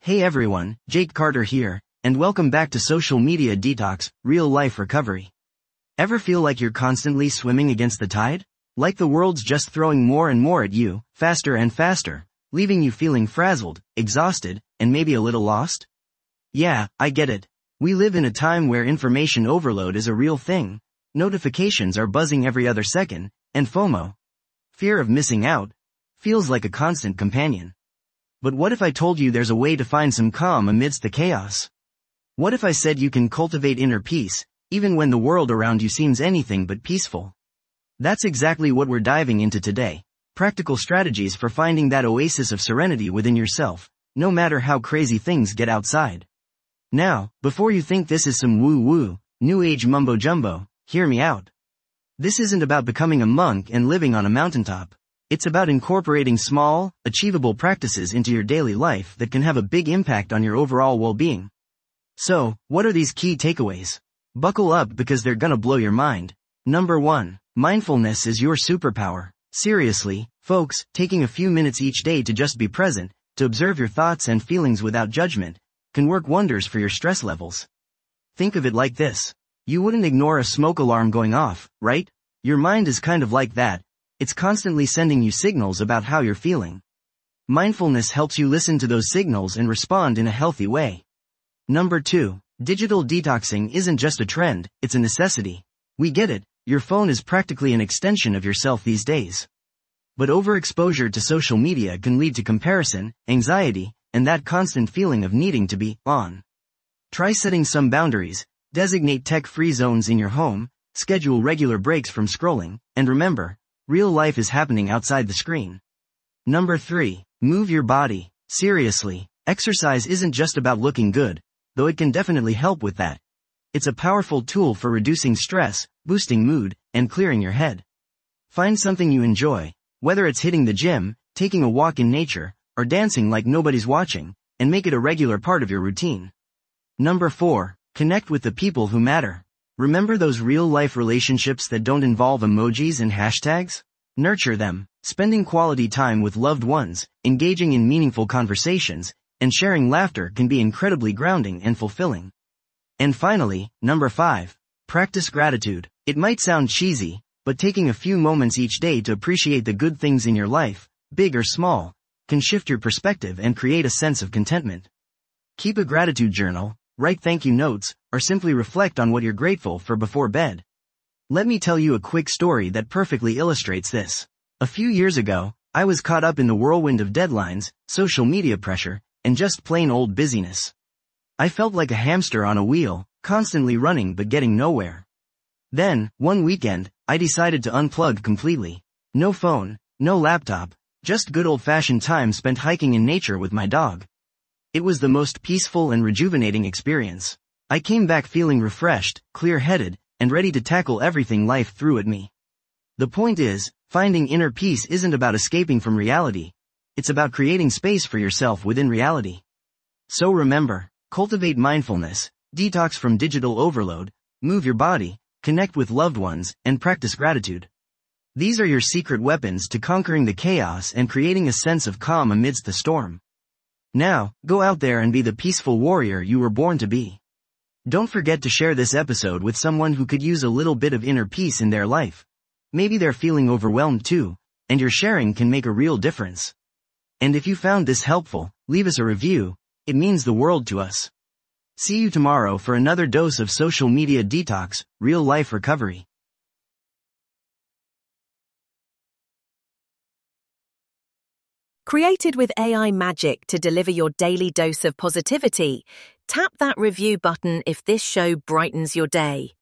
Hey everyone, Jake Carter here, and welcome back to Social Media Detox, Real Life Recovery. Ever feel like you're constantly swimming against the tide? Like the world's just throwing more and more at you, faster and faster, leaving you feeling frazzled, exhausted, and maybe a little lost? Yeah, I get it. We live in a time where information overload is a real thing. Notifications are buzzing every other second, and FOMO, fear of missing out, feels like a constant companion. But what if I told you there's a way to find some calm amidst the chaos? What if I said you can cultivate inner peace, even when the world around you seems anything but peaceful? That's exactly what we're diving into today. Practical strategies for finding that oasis of serenity within yourself, no matter how crazy things get outside. Now, before you think this is some woo-woo, new age mumbo-jumbo, hear me out. This isn't about becoming a monk and living on a mountaintop. It's about incorporating small, achievable practices into your daily life that can have a big impact on your overall well-being. So, what are these key takeaways? Buckle up because they're gonna blow your mind. Number 1. Mindfulness is your superpower. Seriously, folks, taking a few minutes each day to just be present, to observe your thoughts and feelings without judgment, can work wonders for your stress levels. Think of it like this. You wouldn't ignore a smoke alarm going off, right? Your mind is kind of like that. It's constantly sending you signals about how you're feeling. Mindfulness helps you listen to those signals and respond in a healthy way. Number 2. Digital detoxing isn't just a trend, it's a necessity. We get it, your phone is practically an extension of yourself these days. But overexposure to social media can lead to comparison, anxiety, and that constant feeling of needing to be on. Try setting some boundaries, designate tech-free zones in your home, schedule regular breaks from scrolling, and remember, real life is happening outside the screen. Number 3. Move your body. Seriously, exercise isn't just about looking good, though it can definitely help with that. It's a powerful tool for reducing stress, boosting mood, and clearing your head. Find something you enjoy, whether it's hitting the gym, taking a walk in nature, or dancing like nobody's watching, and make it a regular part of your routine. Number 4. Connect with the people who matter. Remember those real-life relationships that don't involve emojis and hashtags? Nurture them, spending quality time with loved ones, engaging in meaningful conversations, and sharing laughter can be incredibly grounding and fulfilling. And finally, number 5. Practice gratitude. It might sound cheesy, but taking a few moments each day to appreciate the good things in your life, big or small, can shift your perspective and create a sense of contentment. Keep a gratitude journal, write thank you notes, or simply reflect on what you're grateful for before bed. Let me tell you a quick story that perfectly illustrates this. A few years ago, I was caught up in the whirlwind of deadlines, social media pressure, and just plain old busyness. I felt like a hamster on a wheel, constantly running but getting nowhere. Then, one weekend, I decided to unplug completely. No phone, no laptop, just good old-fashioned time spent hiking in nature with my dog. It was the most peaceful and rejuvenating experience. I came back feeling refreshed, clear-headed, and ready to tackle everything life threw at me. The point is, finding inner peace isn't about escaping from reality. It's about creating space for yourself within reality. So remember, cultivate mindfulness, detox from digital overload, move your body, connect with loved ones, and practice gratitude. These are your secret weapons to conquering the chaos and creating a sense of calm amidst the storm. Now, go out there and be the peaceful warrior you were born to be. Don't forget to share this episode with someone who could use a little bit of inner peace in their life. Maybe they're feeling overwhelmed too, and your sharing can make a real difference. And if you found this helpful, leave us a review. It means the world to us. See you tomorrow for another dose of social media detox, real life recovery. Created with AI magic to deliver your daily dose of positivity, tap that review button if this show brightens your day.